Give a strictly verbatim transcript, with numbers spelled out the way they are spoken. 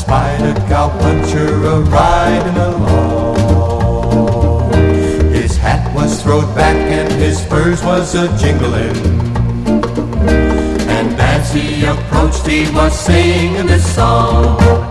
spied a cowpuncher a-riding along. His hat was throwed back and his spurs was a-jingling, and as he approached he was singing this song.